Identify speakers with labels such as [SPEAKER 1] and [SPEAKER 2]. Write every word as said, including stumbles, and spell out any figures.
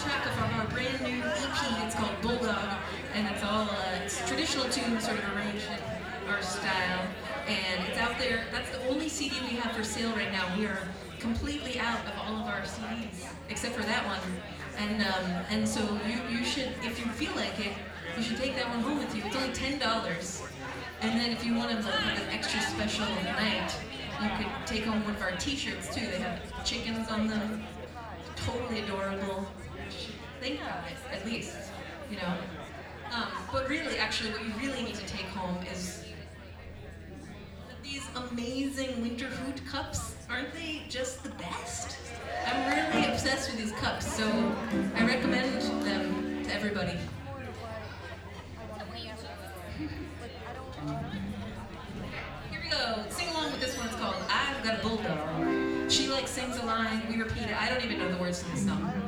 [SPEAKER 1] track of our, our brand new E P. It's called Bulldog, and it's all uh, it's traditional tunes sort of arranged in our style. And it's out there. That's the only C D we have for sale right now. We are completely out of all of our C Ds, except for that one. And um, and so you, you should, if you feel like it, you should take that one home with you. It's only ten dollars. And then if you want to have an extra special night, you could take home one of our t-shirts too. They have chickens on them. Totally adorable. Think about it, at least, you know. Um, but really, actually, what you really need to take home is these amazing winter hoot cups. Aren't they just the best? I'm really obsessed with these cups, so I recommend them to everybody. Here we go. Sing along with this one. It's called I've Got a Bulldog. She like sings a line, we repeat it. I don't even know the words to this song.